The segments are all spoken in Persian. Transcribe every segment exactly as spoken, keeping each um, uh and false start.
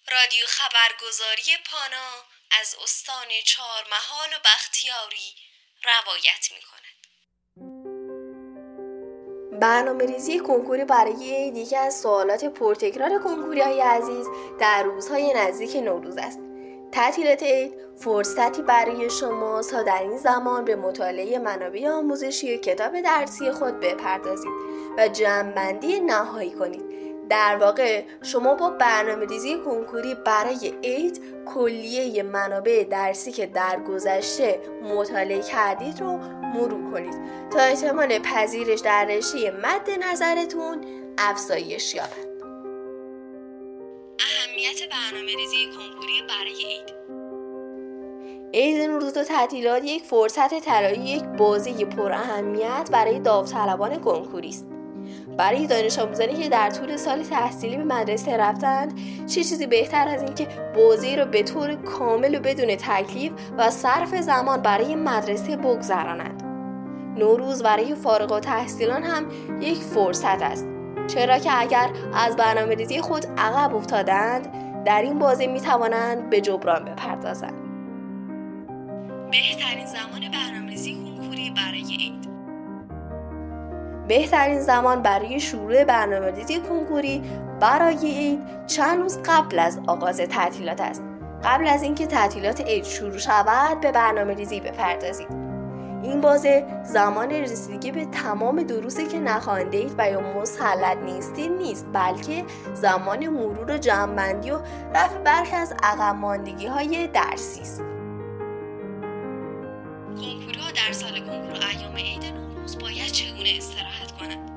رادیو خبرگزاری پانا از استان چهارمحال و بختیاری روایت می کند. برنامه‌ریزی کنکوری برای عید یکی از سوالات پرتکرار کنکوری‌های عزیز در روزهای نزدیک نوروز است. تعطیلات عید فرصتی برای شما تا در این زمان به مطالعه منابع آموزشی و کتاب درسی خود بپردازید و جمع‌بندی نهایی کنید. در واقع شما با برنامه‌ریزی کنکوری برای عید کلیه منابع درسی که در گذشته مطالعه کردید رو مرور کنید تا احتمال پذیرش در رشته مد نظرتون افزایش یابد. اهمیت برنامه‌ریزی کنکوری برای عید. عید نوروز و تعطیلات یک فرصت طلایی، یک بازی پر اهمیت برای داوطلبان کنکوری است. برای دانش آموزانی که در طول سال تحصیلی به مدرسه رفتند، چه چیزی بهتر از این که بازی را به طور کامل و بدون تکلیف و صرف زمان برای مدرسه بگذرانند. نوروز برای فارغ التحصیلان هم یک فرصت است، چرا که اگر از برنامه‌ریزی خود عقب افتادند، در این بازی می توانند به جبران بپردازند. بهترین زمان برنامه‌ریزی کنکوری برای عید. بهترین زمان برای شروع برنامه‌ریزی کنکوری برای عید چند روز قبل از آغاز تعطیلات است. قبل از اینکه تعطیلات عید شروع شود به برنامه‌ریزی بپردازید. این بازه زمان رسیدگی به تمام دروسی که نخوانده اید و یا مسلط نیستید نیست، بلکه زمان مرور و جمع‌بندی و رفع برخی از عقب ماندگی‌های درسی است. کنکورها در سال کنکور ایام عید نوروز باید چگونه استراحت کنند؟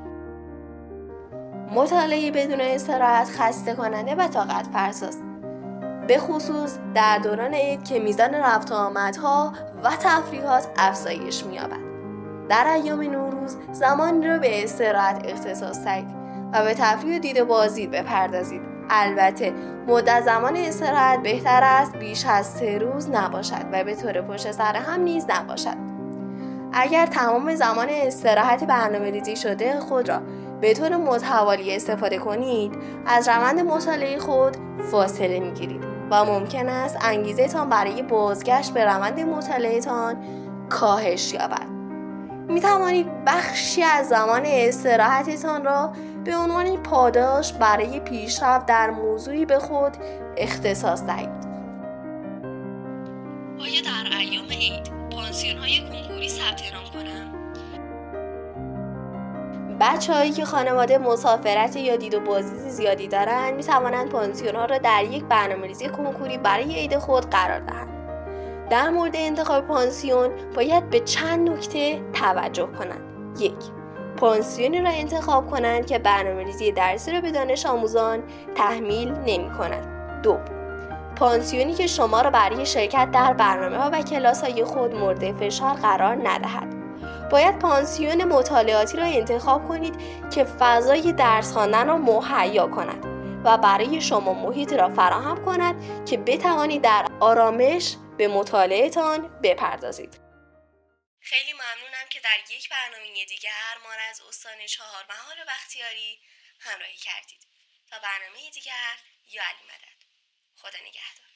مطالعه بدون استراحت خسته کننده و طاقت فرسا است، به خصوص در دوران عید که میزان رفت و آمدها و تفریحات افزایش می‌یابد. در ایام نوروز زمانی را به استراحت اختصاص دهید و به تفریح و دید و بازدید بپردازید. البته مدت زمان استراحت بهتر است بیش از سه روز نباشد و به طور پشت سر هم نیز نباشد. اگر تمام زمان استراحت برنامه‌ریزی شده خود را به طور متوالی استفاده کنید، از روند مطالعه خود فاصله می‌گیرید و ممکن است انگیزه تان برای بازگشت به روند مطالعه تان کاهش یابد. می توانید بخشی از زمان استراحتتان را به عنوان پاداش برای پیشرفت در موضوعی به خود اختصاص دهید. آیا در ایام عید پانسیون‌های کنکوری ثبت نام کنم؟ بچه‌هایی که خانواده مسافرت یا دید و بازدید زیادی دارند می توانند پانسیون‌ها را در یک برنامه‌ریزی کنکوری برای عید خود قرار دهند. در مورد انتخاب پانسیون باید به چند نکته توجه کنند. یک، پانسیونی را انتخاب کنند که برنامه‌ریزی درسی را به دانش آموزان تحمیل نمی کند. دو، پانسیونی که شما را برای شرکت در برنامه‌ها و کلاس‌های خود مورد فشار قرار ندهد. باید پانسیون مطالعاتی را انتخاب کنید که فضای درس خواندن را مهیا کند و برای شما محیط را فراهم کند که بتوانید در آرامش به مطالعه‌تان بپردازید. خیلی ممنونم که در یک برنامه دیگر ما را از استان چهارمحال و بختیاری همراهی کردید. تا برنامه دیگر، یا علی مدد. خدا نگهدار.